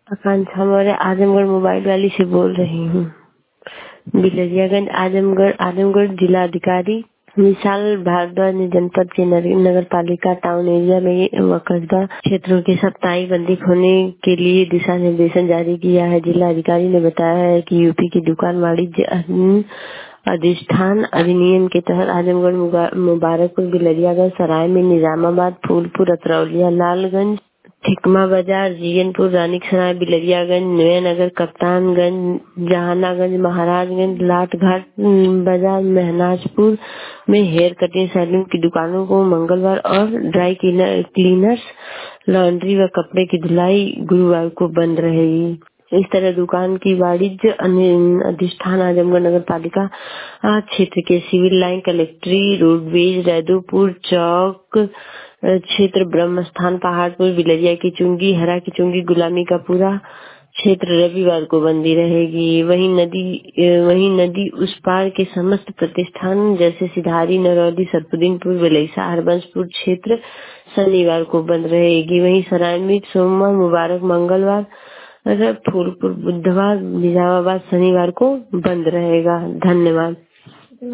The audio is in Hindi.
आकांक्षा मौर्य आजमगढ़ मोबाइल वाली से बोल रही हूँ। बिलरियागंज आजमगढ़ जिला अधिकारी विशाल भारद्वाज ने जनपद के नगर पालिका टाउन एरिया में व कस्बा क्षेत्रों के साप्ताहिक बंदी खोलने के लिए दिशा निर्देशन जारी किया है। जिला अधिकारी ने बताया है कि यूपी की दुकान वाणिज्य अधिष्ठान अधिनियम के तहत आजमगढ़, मुबारकपुर, बिलरियागंज, सराय में, निजामाबाद, फूलपुर, अतरौलिया, लालगंज, ठिकमा बाजार, जीयनपुर, रानीसराय, बिलरियागंज, नयानगर, कप्तानगंज, जहानागंज, महाराजगंज, लाटघाट बाजार, महनाजपुर में हेयर कटिंग सैलून की दुकानों को मंगलवार और ड्राई क्लीनर्स, लॉन्ड्री व कपड़े की धुलाई गुरुवार को बंद रहेगी। इस तरह दुकान की वाणिज्य अधिष्ठान आजमगढ़ नगर पालिका क्षेत्र के सिविल लाइन, कलेक्ट्री, रोडवेज, रैदोपुर चौक क्षेत्र, ब्रह्म स्थान, पहाड़पुर, बिलरिया की चुंगी, हरा की चुंगी, गुलामी का पूरा क्षेत्र रविवार को बंदी रहेगी। वहीं नदी उस पार के समस्त प्रतिष्ठान जैसे सिधारी, नरौली, सरफुद्दीनपुर, बिलैसा, हरबंसपुर क्षेत्र शनिवार को बंद रहेगी। वहीं सराय में सोमवार, मुबारक मंगलवार, फूलपुर बुधवार, निजामाबाद शनिवार को बंद रहेगा। धन्यवाद।